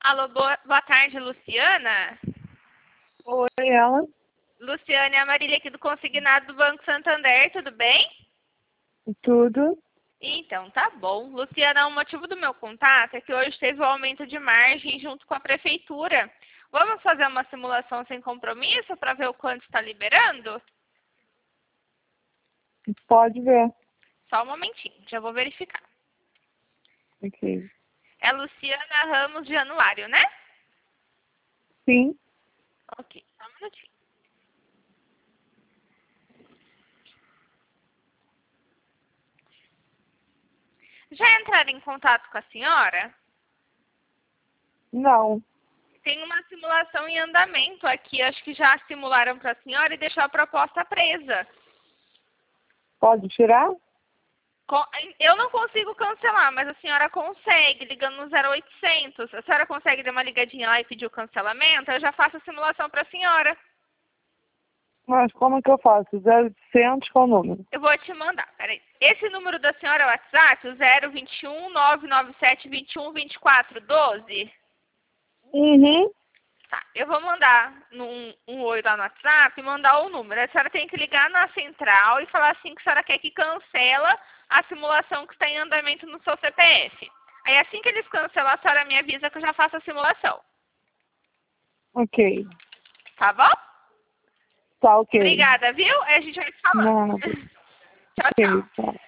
Alô, boa tarde, Luciana. Oi, ela. Luciana, é a Marília aqui do Consignado do Banco Santander, tudo bem? Tudo. Então, tá bom. Luciana, o motivo do meu contato é que hoje teve o aumento de margem junto com a prefeitura. Vamos fazer uma simulação sem compromisso para ver o quanto está liberando? Pode ver. Só um momentinho, já vou verificar. Ok. É Luciana Ramos de Januário, né? Sim. Ok, só um minutinho. Já entraram em contato com a senhora? Não. Tem uma simulação em andamento aqui. Acho que já simularam para a senhora e deixou a proposta presa. Pode tirar? Eu não consigo cancelar, mas a senhora consegue, ligando no 0800. A senhora consegue dar uma ligadinha lá e pedir o cancelamento? Eu já faço a simulação para a senhora. Mas como é que eu faço? 0800 qual o número? Eu vou te mandar, peraí. Esse número da senhora é o WhatsApp, o 021 997 21 24 12? Uhum. Tá, eu vou mandar um oi lá no WhatsApp e mandar o número. A senhora tem que ligar na central e falar assim que a senhora quer que cancela a simulação que está em andamento no seu CPF. Aí assim que eles cancelam, a senhora me avisa que eu já faço a simulação. Ok. Tá bom? Tá ok. Obrigada, viu? Aí a gente vai se falando. Nada. Tchau, Ok, tchau. tá.